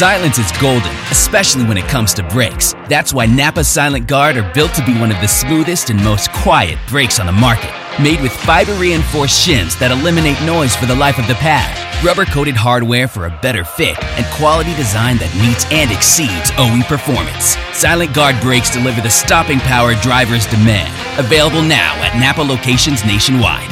Silence is golden, especially when it comes to brakes. That's why Napa Silent Guard are built to be one of the smoothest and most quiet brakes on the market. Made with fiber-reinforced shims that eliminate noise for the life of the pad, rubber-coated hardware for a better fit, and quality design that meets and exceeds OE performance. Silent Guard brakes deliver the stopping power drivers demand. Available now at Napa locations nationwide.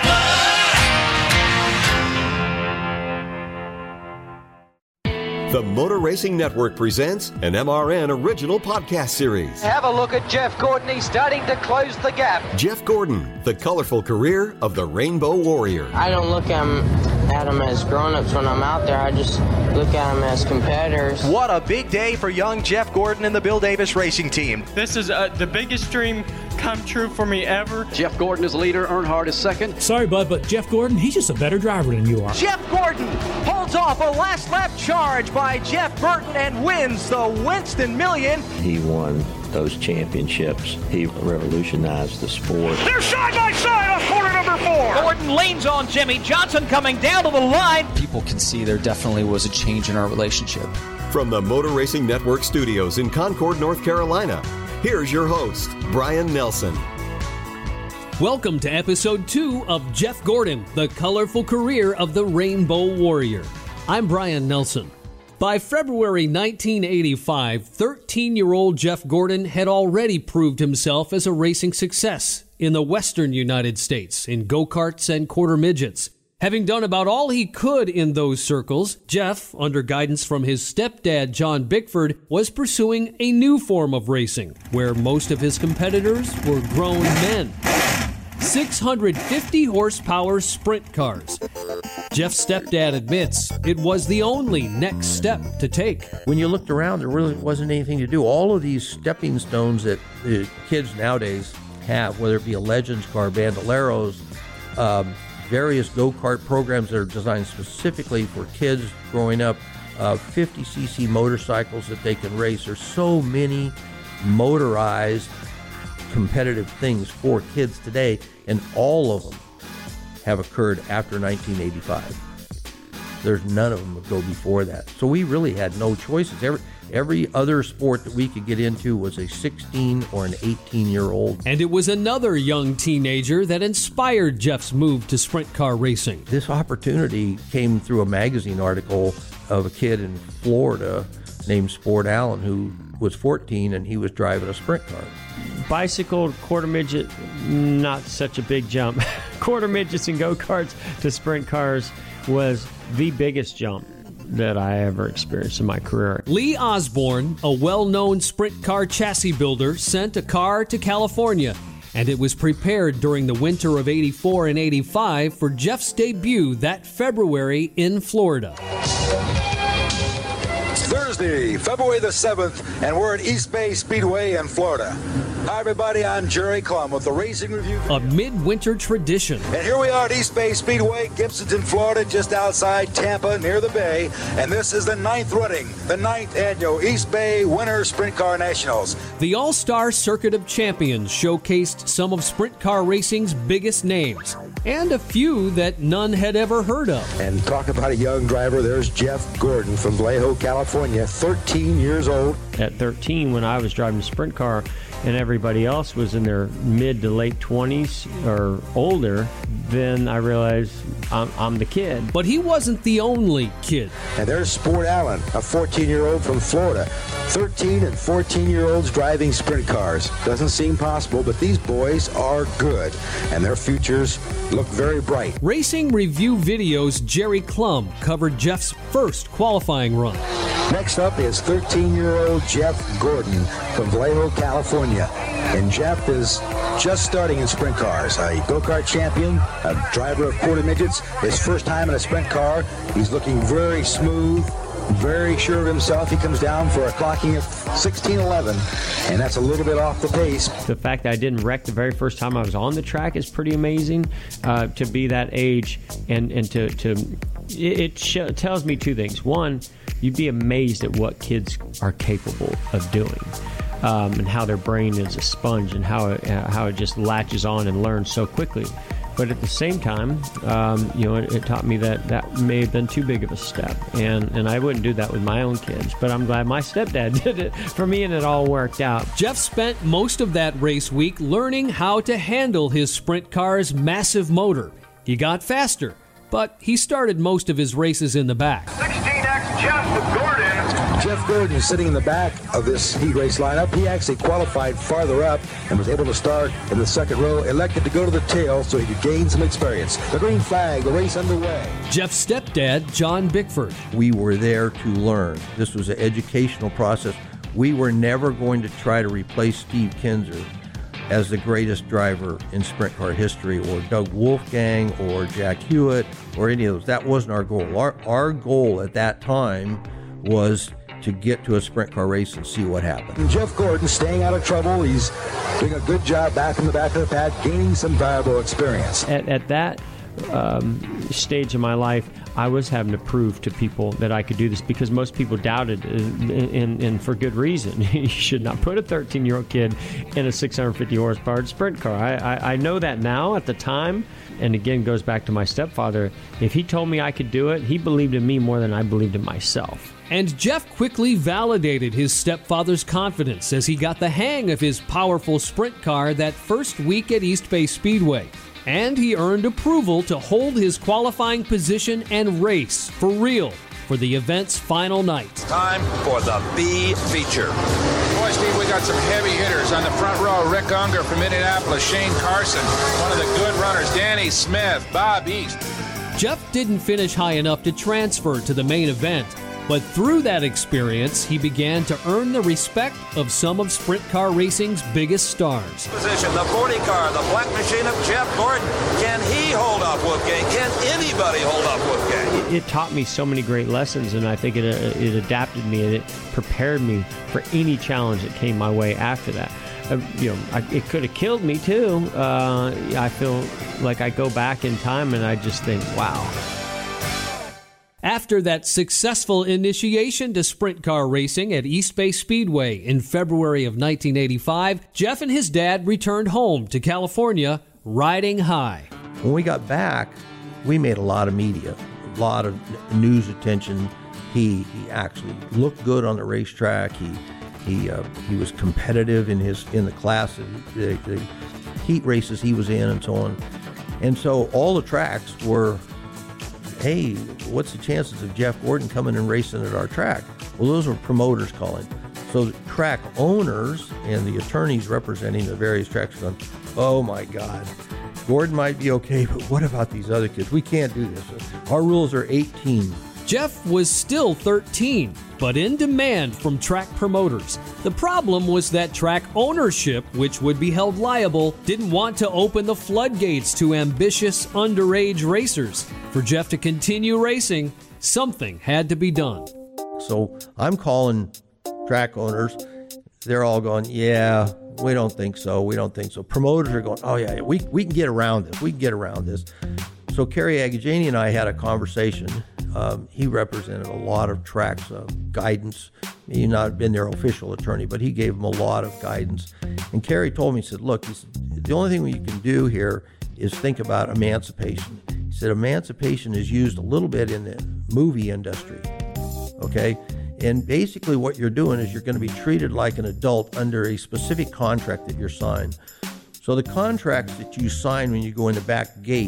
The Motor Racing Network presents an MRN original podcast series. Have a look at Jeff Gordon. He's starting to close the gap. Jeff Gordon, the colorful career of the Rainbow Warrior. I don't look at them as grown-ups when I'm out there. I just look at them as competitors. What a big day for young Jeff Gordon and the Bill Davis Racing Team. This is the biggest dream come true for me ever. Jeff Gordon is leader, Earnhardt is second. Sorry, bud, but Jeff Gordon, he's just a better driver than you are. Jeff Gordon holds off a last lap charge by Jeff Burton and wins the Winston Million. He won those championships. He revolutionized the sport. They're side by side on corner number 4. Gordon leans on Jimmy Johnson coming down to the line. People can see there definitely was a change in our relationship. From the Motor Racing Network studios in Concord, North Carolina, here's your host, Brian Nelson. Welcome to episode 2 of Jeff Gordon, the colorful career of the Rainbow Warrior. I'm Brian Nelson. By February 1985, 13-year-old Jeff Gordon had already proved himself as a racing success in the western United States in go-karts and quarter midgets. Having done about all he could in those circles, Jeff, under guidance from his stepdad John Bickford, was pursuing a new form of racing, where most of his competitors were grown men. 650 horsepower sprint cars. Jeff's stepdad admits it was the only next step to take. When you looked around, there really wasn't anything to do. All of these stepping stones that the kids nowadays have, whether it be a Legends car, Bandoleros, various go-kart programs that are designed specifically for kids growing up, 50cc motorcycles that they can race. There's so many motorized competitive things for kids today, and all of them have occurred after 1985. There's none of them that go before that. So we really had no choices. Every other sport that we could get into was a 16 or an 18-year-old. And it was another young teenager that inspired Jeff's move to sprint car racing. This opportunity came through a magazine article of a kid in Florida named Sport Allen who was 14 and he was driving a sprint car. Bicycle, quarter midget, not such a big jump. Quarter midgets and go-karts to sprint cars was the biggest jump that I ever experienced in my career. Lee Osborne, a well-known sprint car chassis builder, sent a car to California, and it was prepared during the winter of 84 and 85 for Jeff's debut that February in Florida. Thursday, February the 7th, and we're at East Bay Speedway in Florida. Hi, everybody. I'm Jerry Clum with the Racing Review. A midwinter tradition. And here we are at East Bay Speedway, Gibson's in Florida, just outside Tampa, near the bay. And this is the 9th running, the 9th annual East Bay Winter Sprint Car Nationals. The All-Star Circuit of Champions showcased some of sprint car racing's biggest names, and a few that none had ever heard of. And talk about a young driver, there's Jeff Gordon from Vallejo, California, 13 years old. At 13, when I was driving a sprint car, and everybody else was in their mid to late 20s or older, then I realized I'm the kid. But he wasn't the only kid. And there's Sport Allen, a 14-year-old from Florida. 13 and 14-year-olds driving sprint cars. Doesn't seem possible, but these boys are good, and their futures look very bright. Racing Review Video's Jerry Clum covered Jeff's first qualifying run. Next up is 13-year-old Jeff Gordon from Vallejo, California. And Jeff is just starting in sprint cars. A go-kart champion, a driver of quarter midgets. His first time in a sprint car. He's looking very smooth, very sure of himself. He comes down for a clocking of 16:11, and that's a little bit off the pace. The fact that I didn't wreck the very first time I was on the track is pretty amazing. To be that age and it tells me two things. One, you'd be amazed at what kids are capable of doing. And how their brain is a sponge and how it just latches on and learns so quickly. But at the same time, it taught me that may have been too big of a step. And I wouldn't do that with my own kids. But I'm glad my stepdad did it for me, and it all worked out. Jeff spent most of that race week learning how to handle his sprint car's massive motor. He got faster, but he started most of his races in the back. 16X Jeff Gordon. Jeff Gordon is sitting in the back of this heat race lineup. He actually qualified farther up and was able to start in the second row, elected to go to the tail so he could gain some experience. The green flag, the race underway. Jeff's stepdad, John Bickford. We were there to learn. This was an educational process. We were never going to try to replace Steve Kinser as the greatest driver in sprint car history, or Doug Wolfgang, or Jack Hewitt, or any of those. That wasn't our goal. Our goal at that time was to get to a sprint car race and see what happened. Jeff Gordon staying out of trouble. He's doing a good job back in the back of the pad, gaining some valuable experience. At that stage of my life, I was having to prove to people that I could do this, because most people doubted, and for good reason. You should not put a 13-year-old kid in a 650 horsepower sprint car. I know that now. At the time, and again, goes back to my stepfather, if he told me I could do it, he believed in me more than I believed in myself. And Jeff quickly validated his stepfather's confidence as he got the hang of his powerful sprint car that first week at East Bay Speedway. And he earned approval to hold his qualifying position and race for real for the event's final night. Time for the B feature. Boy, Steve, we got some heavy hitters on the front row. Rick Unger from Indianapolis, Shane Carson, one of the good runners, Danny Smith, Bob East. Jeff didn't finish high enough to transfer to the main event, but through that experience, he began to earn the respect of some of sprint car racing's biggest stars. Position, the 40 car, the black machine of Jeff Gordon. Can he hold off Wolfgang? Can anybody hold off Wolfgang? It taught me so many great lessons, and I think it adapted me, and it prepared me for any challenge that came my way after that. It could have killed me too. I feel like I go back in time and I just think, wow. After that successful initiation to sprint car racing at East Bay Speedway in February of 1985, Jeff and his dad returned home to California riding high. When we got back, we made a lot of media, a lot of news attention. He actually looked good on the racetrack. He was competitive in the class, the heat races he was in, and so on. And so all the tracks were, hey, what's the chances of Jeff Gordon coming and racing at our track? Well, those were promoters calling. So the track owners and the attorneys representing the various tracks going, oh my God, Gordon might be okay, but what about these other kids? We can't do this. Our rules are 18. Jeff was still 13, but in demand from track promoters. The problem was that track ownership, which would be held liable, didn't want to open the floodgates to ambitious underage racers. For Jeff to continue racing, something had to be done. So I'm calling track owners. They're all going, yeah, we don't think so. We don't think so. Promoters are going, oh yeah, we can get around this. We can get around this. So Kerry Agajani and I had a conversation. He represented a lot of tracks, guidance. He's not been their official attorney, but he gave them a lot of guidance. And Kerry told me, he said, look, the only thing you can do here is think about emancipation. He said, emancipation is used a little bit in the movie industry, okay? And basically what you're doing is you're going to be treated like an adult under a specific contract that you're signed. So the contracts that you sign when you go in the back gate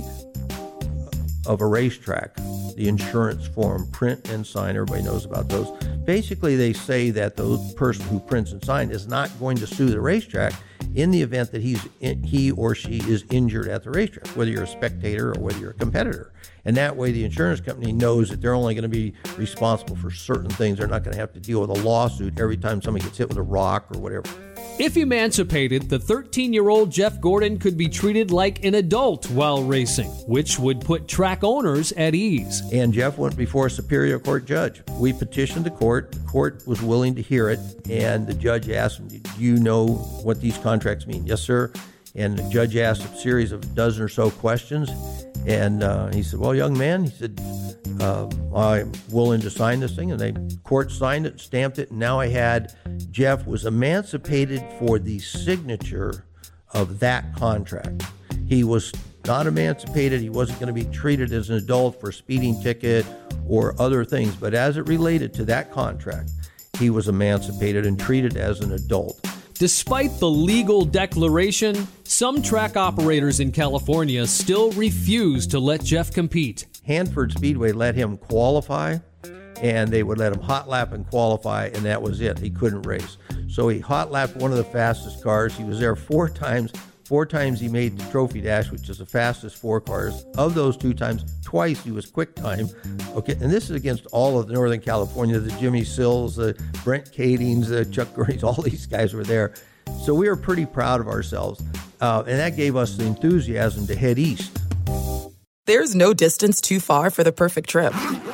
of a racetrack, the insurance form, print and sign, everybody knows about those. Basically, they say that the person who prints and signs is not going to sue the racetrack in the event that he or she is injured at the racetrack, whether you're a spectator or whether you're a competitor. And that way the insurance company knows that they're only going to be responsible for certain things. They're not going to have to deal with a lawsuit every time somebody gets hit with a rock or whatever. If emancipated, the 13-year-old Jeff Gordon could be treated like an adult while racing, which would put track owners at ease. And Jeff went before a Superior Court judge. We petitioned the court. The court was willing to hear it, and the judge asked him, do you know what these contracts mean? Yes, sir. And the judge asked a series of a dozen or so questions, and he said, well, young man, he said, I'm willing to sign this thing. And the court signed it, stamped it, and now Jeff was emancipated for the signature of that contract. He was not emancipated. He wasn't going to be treated as an adult for a speeding ticket or other things. But as it related to that contract, he was emancipated and treated as an adult. Despite the legal declaration, some track operators in California still refuse to let Jeff compete. Hanford Speedway let him qualify, and they would let him hot lap and qualify, and that was it. He couldn't race. So he hot lapped one of the fastest cars. He was there 4 times. 4 times he made the Trophy Dash, which is the fastest 4 cars. Of those 2 times, twice he was quick time. Okay, and this is against all of Northern California, the Jimmy Sills, the Brent Kadings, the Chuck Gurneys, all these guys were there. So we were pretty proud of ourselves, and that gave us the enthusiasm to head east. There's no distance too far for the perfect trip.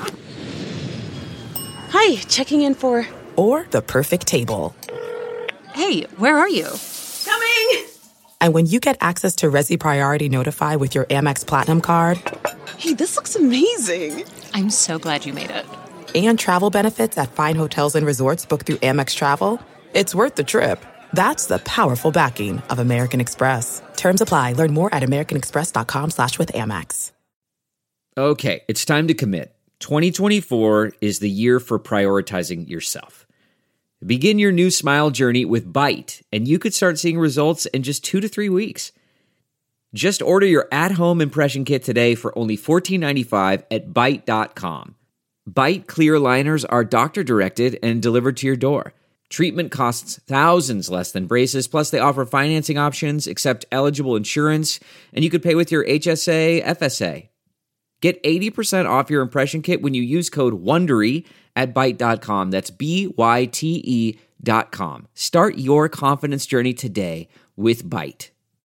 Hi, checking in for... Or the perfect table. Hey, where are you? Coming! And when you get access to Resi Priority Notify with your Amex Platinum card... Hey, this looks amazing. I'm so glad you made it. And travel benefits at fine hotels and resorts booked through Amex Travel, it's worth the trip. That's the powerful backing of American Express. Terms apply. Learn more at americanexpress.com/withAmex. Okay, it's time to commit. 2024 is the year for prioritizing yourself. Begin your new smile journey with Byte, and you could start seeing results in just 2 to 3 weeks. Just order your at-home impression kit today for only $14.95 at Byte.com. Byte clear liners are doctor-directed and delivered to your door. Treatment costs thousands less than braces, plus they offer financing options, accept eligible insurance, and you could pay with your HSA, FSA. Get 80% off your impression kit when you use code WONDERY at Byte.com. That's BYTE.com. Start your confidence journey today with Byte.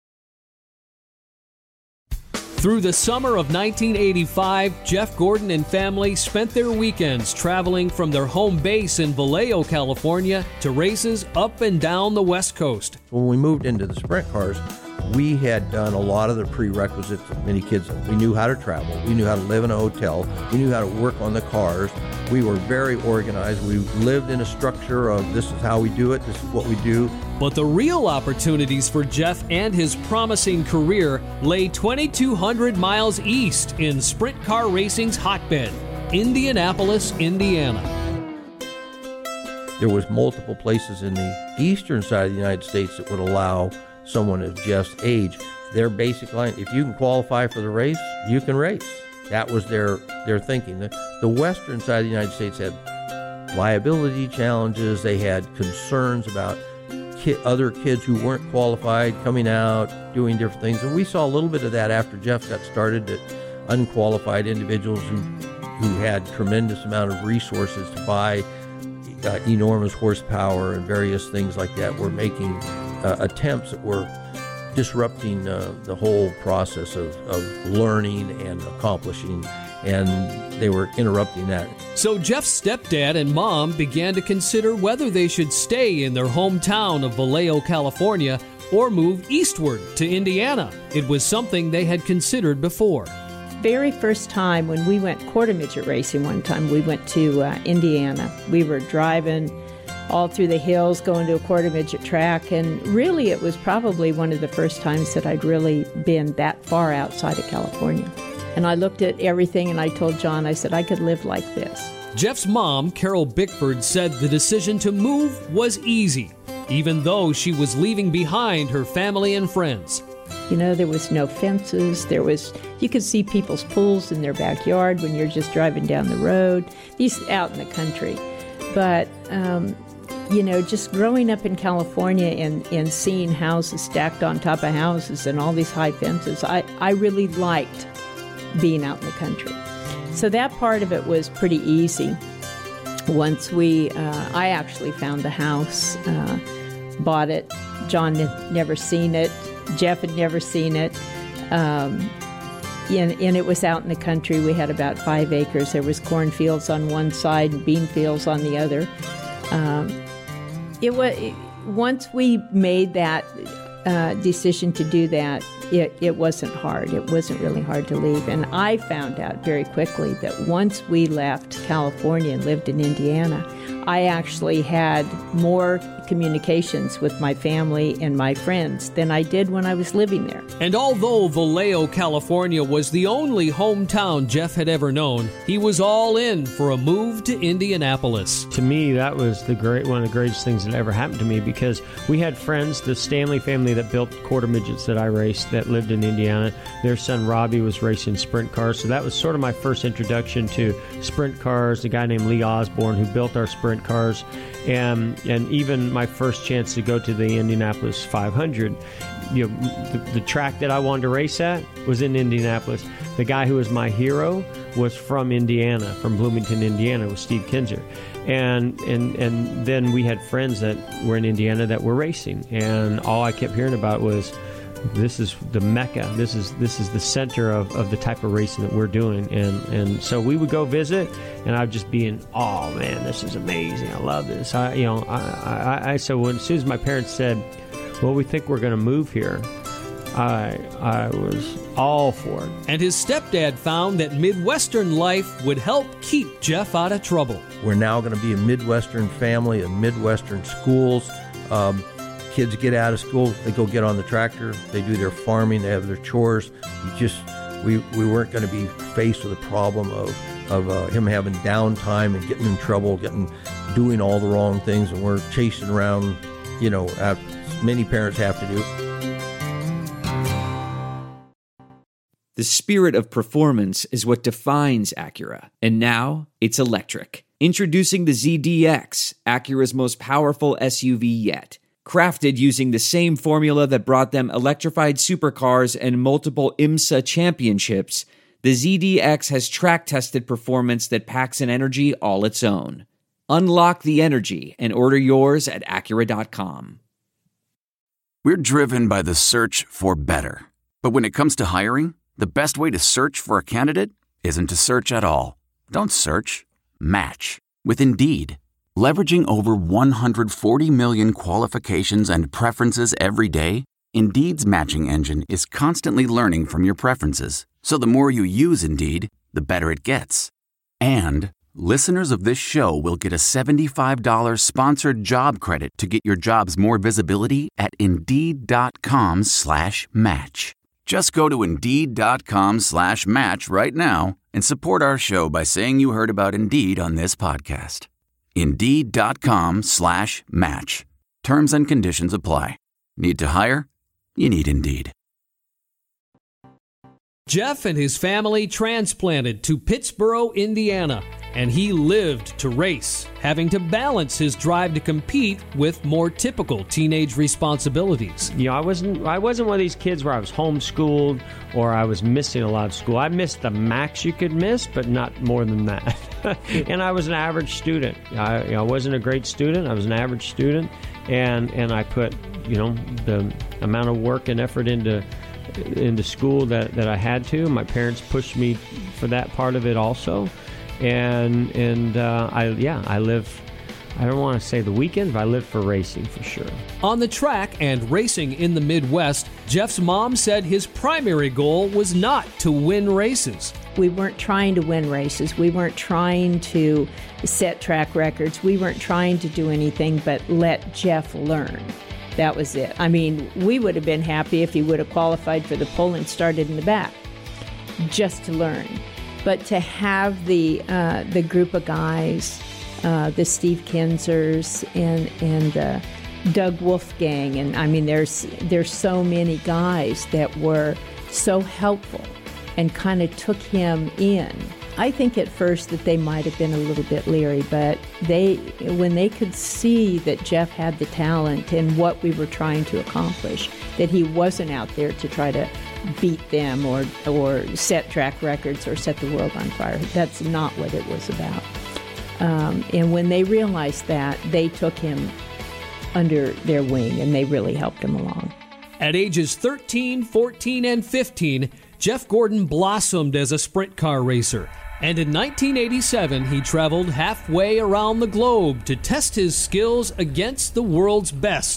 Through the summer of 1985, Jeff Gordon and family spent their weekends traveling from their home base in Vallejo, California, to races up and down the West Coast. When we moved into the sprint cars, we had done a lot of the prerequisites of many kids. We knew how to travel. We knew how to live in a hotel. We knew how to work on the cars. We were very organized. We lived in a structure of this is how we do it, this is what we do. But the real opportunities for Jeff and his promising career lay 2,200 miles east in sprint car racing's hotbed, Indianapolis, Indiana. There was multiple places in the eastern side of the United States that would allow someone of Jeff's age. Their basic line, if you can qualify for the race, you can race. That was their thinking. The western side of the United States had liability challenges. They had concerns about other kids who weren't qualified coming out, doing different things. And we saw a little bit of that after Jeff got started, that unqualified individuals who had tremendous amount of resources to buy enormous horsepower and various things like that were making attempts that were disrupting the whole process of learning and accomplishing, and they were interrupting that. So Jeff's stepdad and mom began to consider whether they should stay in their hometown of Vallejo, California, or move eastward to Indiana. It was something they had considered before. Very first time when we went quarter midget racing one time, we went to Indiana. We were driving all through the hills, going to a quarter midget track, and really it was probably one of the first times that I'd really been that far outside of California. And I looked at everything and I told John, I said, I could live like this. Jeff's mom, Carol Bickford, said the decision to move was easy, even though she was leaving behind her family and friends. You know, there was no fences. You could see people's pools in their backyard when you're just driving down the road. These out in the country. But, you know, just growing up in California and seeing houses stacked on top of houses and all these high fences, I really liked being out in the country. So that part of it was pretty easy. Once I actually found the house, bought it. John had never seen it. Jeff had never seen it. And it was out in the country. We had about 5 acres. There was cornfields on one side and bean fields on the other. Once we made that decision to do that, it wasn't hard. It wasn't really hard to leave. And I found out very quickly that once we left California and lived in Indiana, I actually had more communications with my family and my friends than I did when I was living there. And although Vallejo, California was the only hometown Jeff had ever known, he was all in for a move to Indianapolis. To me, that was one of the greatest things that ever happened to me, because we had friends, the Stanley family that built quarter midgets that I raced, that lived in Indiana. Their son Robbie was racing sprint cars, so that was sort of my first introduction to sprint cars. A guy named Lee Osborne who built our sprint cars, and even my first chance to go to the Indianapolis 500. The track that I wanted to race at was in Indianapolis. The guy who was my hero was from Indiana, from Bloomington, Indiana, was Steve Kinzer. And then we had friends that were in Indiana that were racing, and all I kept hearing about was, this is the Mecca. This is the center of the type of racing that we're doing. And so we would go visit, and I'd just be in awe. Man, this is amazing. I love this. So as soon as my parents said, well, we think we're going to move here, I was all for it. And his stepdad found that Midwestern life would help keep Jeff out of trouble. We're now going to be a Midwestern family, in Midwestern schools. Kids get out of school, they go get on the tractor, they do their farming, they have their chores. We weren't going to be faced with a problem of him having downtime and getting in trouble, doing all the wrong things, and we're chasing around, many parents have to do. The spirit of performance is what defines Acura, and now it's electric. Introducing the ZDX, Acura's most powerful SUV yet. Crafted using the same formula that brought them electrified supercars and multiple IMSA championships, the ZDX has track-tested performance that packs an energy all its own. Unlock the energy and order yours at Acura.com. We're driven by the search for better. But when it comes to hiring, the best way to search for a candidate isn't to search at all. Don't search. Match with Indeed. Leveraging over 140 million qualifications and preferences every day, Indeed's matching engine is constantly learning from your preferences. So the more you use Indeed, the better it gets. And listeners of this show will get a $75 sponsored job credit to get your jobs more visibility at Indeed.com/match. Just go to Indeed.com/match right now and support our show by saying you heard about Indeed on this podcast. Indeed.com/match. Terms and conditions apply. Need to hire? You need Indeed. Jeff and his family transplanted to Pittsboro, Indiana, and he lived to race, having to balance his drive to compete with more typical teenage responsibilities. I wasn't one of these kids where I was homeschooled or I was missing a lot of school. I missed the max you could miss, but not more than that. And I was an average student. I wasn't a great student. I was an average student, and I put the amount of work and effort into school that I had to. My parents pushed me for that part of it also. And I live, I don't want to say the weekend, but I live for racing for sure. On the track and racing in the Midwest, Jeff's mom said his primary goal was not to win races. We weren't trying to win races. We weren't trying to set track records. We weren't trying to do anything but let Jeff learn. That was it. I mean, we would have been happy if he would have qualified for the pole and started in the back, just to learn. But to have the group of guys, the Steve Kinzers and Doug Wolfgang, and I mean, there's so many guys that were so helpful and kind of took him in. I think at first that they might have been a little bit leery, but when they could see that Jeff had the talent and what we were trying to accomplish, that he wasn't out there to try to beat them or set track records or set the world on fire. That's not what it was about. And when they realized that, they took him under their wing and they really helped him along. At ages 13, 14, and 15, Jeff Gordon blossomed as a sprint car racer. And in 1987, he traveled halfway around the globe to test his skills against the world's best.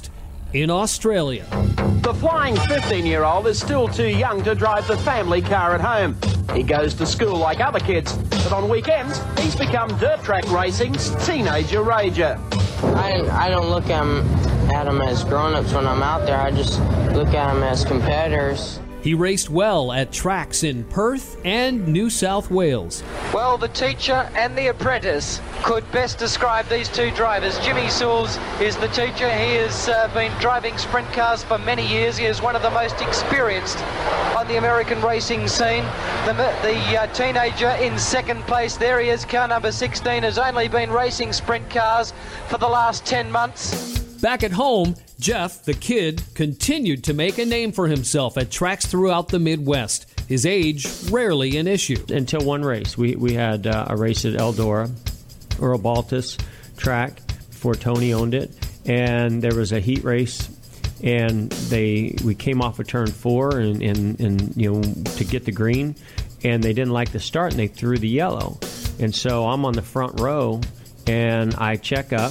in Australia. The flying 15-year-old is still too young to drive the family car at home. He goes to school like other kids, but on weekends, he's become dirt track racing's teenager rager. I don't look at them as grown-ups when I'm out there. I just look at them as competitors. He raced well at tracks in Perth and New South Wales. Well, the teacher and the apprentice could best describe these two drivers. Jimmy Soules is the teacher. He has been driving sprint cars for many years. He is one of the most experienced on the American racing scene. The teenager in second place, there he is, car number 16, has only been racing sprint cars for the last 10 months. Back at home, Jeff, the kid, continued to make a name for himself at tracks throughout the Midwest. His age, rarely an issue. Until one race. We had a race at Eldora, Earl Baltus track, before Tony owned it. And there was a heat race, and we came off of turn 4 and to get the green, and they didn't like the start, and they threw the yellow. And so I'm on the front row, and I check up.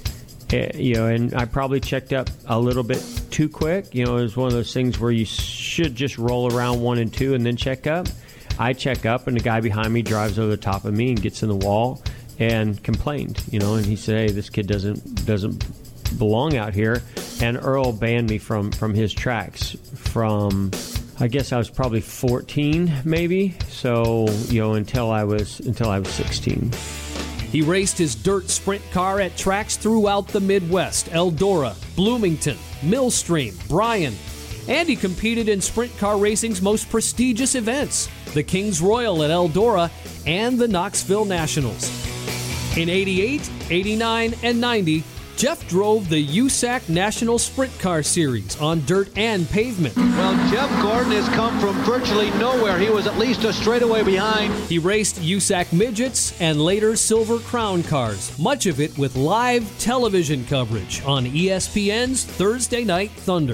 And I probably checked up a little bit too quick. It was one of those things where you should just roll around 1 and 2 and then check up. I check up, and the guy behind me drives over the top of me and gets in the wall and complained. And he said, "Hey, this kid doesn't belong out here." And Earl banned me from his tracks from, I guess I was probably 14, maybe. So until I was 16. He raced his dirt sprint car at tracks throughout the Midwest, Eldora, Bloomington, Millstream, Bryan, and he competed in sprint car racing's most prestigious events, the Kings Royal at Eldora and the Knoxville Nationals. In 88, 89, and 90, Jeff drove the USAC National Sprint Car Series on dirt and pavement. Well, Jeff Gordon has come from virtually nowhere. He was at least a straightaway behind. He raced USAC midgets and later Silver Crown cars, much of it with live television coverage on ESPN's Thursday Night Thunder.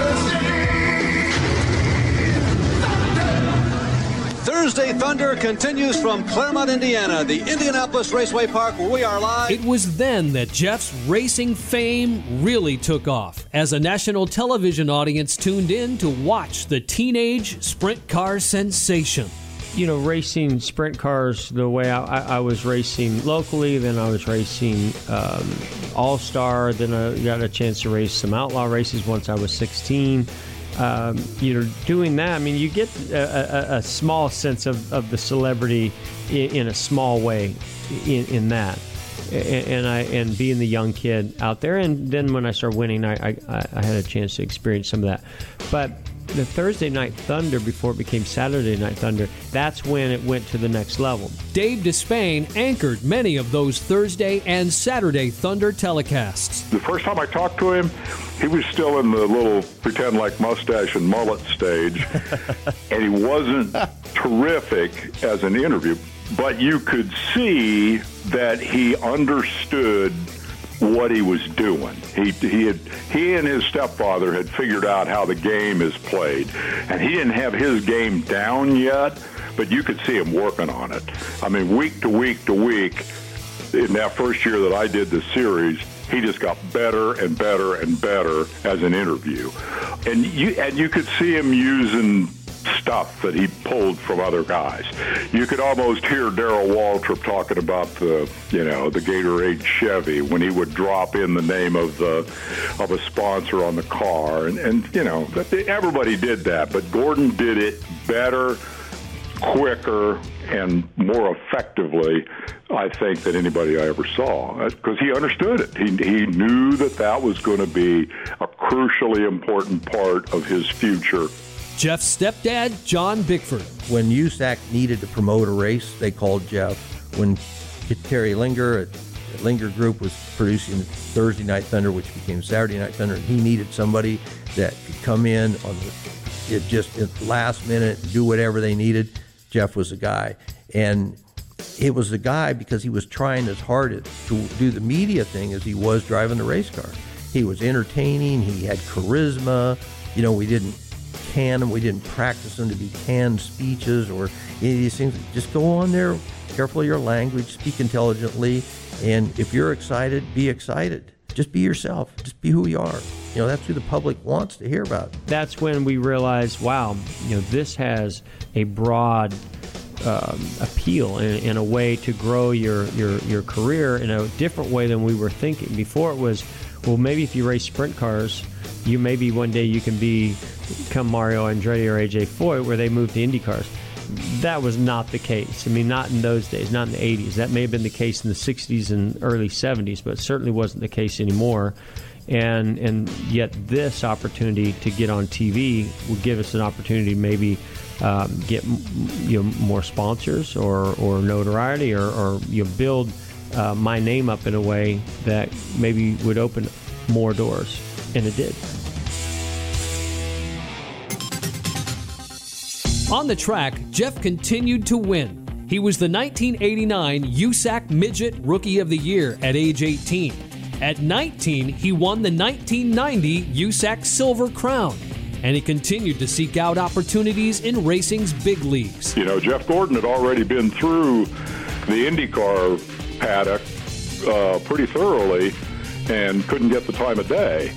Thursday Thunder continues from Claremont, Indiana, the Indianapolis Raceway Park, where we are live. It was then that Jeff's racing fame really took off, as a national television audience tuned in to watch the teenage sprint car sensation. Racing sprint cars the way I was racing locally, then I was racing All-Star, then I got a chance to race some outlaw races once I was 16. Doing that, you get a small sense of the celebrity in a small way in that, and being the young kid out there. And then when I started winning, I had a chance to experience some of that. But the Thursday Night Thunder, before it became Saturday Night Thunder, that's when it went to the next level. Dave Despain anchored many of those Thursday and Saturday Thunder telecasts. The first time I talked to him, he was still in the little pretend like mustache and mullet stage, and he wasn't terrific as an interview, but you could see that he understood what he was doing. He and his stepfather had figured out how the game is played, and he didn't have his game down yet, but you could see him working on it. Week to week to week, in that first year that I did the series, he just got better and better and better as an interview. And you could see him using stuff that he pulled from other guys. You could almost hear Darrell Waltrip talking about the Gatorade Chevy when he would drop in the name of a sponsor on the car, and everybody did that, but Gordon did it better, quicker, and more effectively, I think, than anybody I ever saw, because he understood it. He knew that was going to be a crucially important part of his future. Jeff's stepdad, John Bickford. When USAC needed to promote a race, they called Jeff. When Terry Linger at Linger Group was producing Thursday Night Thunder, which became Saturday Night Thunder, and he needed somebody that could come in at the last minute and do whatever they needed, Jeff was the guy. And it was the guy because he was trying as hard to do the media thing as he was driving the race car. He was entertaining. He had charisma. We didn't can him. We didn't practice him to be canned speeches or any of these things. Just go on there, careful of your language, speak intelligently, and if you're excited, be excited. just be yourself. Just be who you are. That's who the public wants to hear about. That's when we realized, wow, this has a broad appeal and a way to grow your career in a different way than we were thinking. Before it was, well, maybe if you race sprint cars, maybe one day you can become Mario Andretti or AJ Foyt, where they moved to Indy cars. That was not the case. I mean, not in those days, not in the 80s. That may have been the case in the 60s and early 70s, but it certainly wasn't the case anymore. And yet this opportunity to get on TV would give us an opportunity to maybe get more sponsors or notoriety or build my name up in a way that maybe would open more doors. And it did. On the track, Jeff continued to win. He was the 1989 USAC Midget Rookie of the Year at age 18. At 19, he won the 1990 USAC Silver Crown, and he continued to seek out opportunities in racing's big leagues. Jeff Gordon had already been through the IndyCar paddock pretty thoroughly and couldn't get the time of day.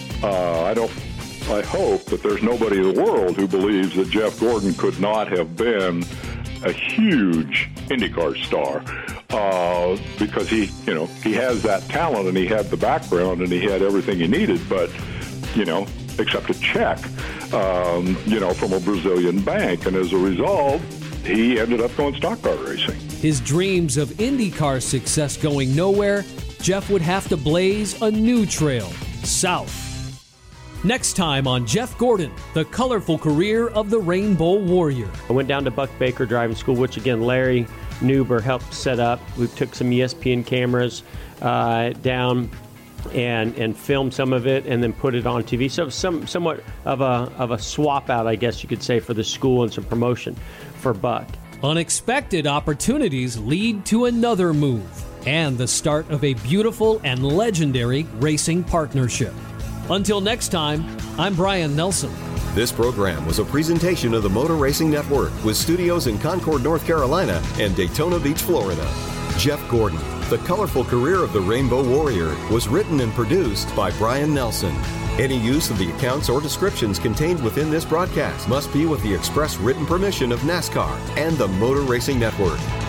I hope that there's nobody in the world who believes that Jeff Gordon could not have been a huge IndyCar star because he has that talent and he had the background and he had everything he needed, but, except a check, from a Brazilian bank. And as a result, he ended up going stock car racing. His dreams of IndyCar success going nowhere, Jeff would have to blaze a new trail, south. Next time on Jeff Gordon, the colorful career of the Rainbow Warrior. I went down to Buck Baker Driving School, which again, Larry Newber helped set up. We took some ESPN cameras down and filmed some of it and then put it on TV. So somewhat of a swap out, I guess you could say, for the school and some promotion for Buck. Unexpected opportunities lead to another move and the start of a beautiful and legendary racing partnership. Until next time, I'm Brian Nelson. This program was a presentation of the Motor Racing Network with studios in Concord, North Carolina and Daytona Beach, Florida. Jeff Gordon, the colorful career of the Rainbow Warrior, was written and produced by Brian Nelson. Any use of the accounts or descriptions contained within this broadcast must be with the express written permission of NASCAR and the Motor Racing Network.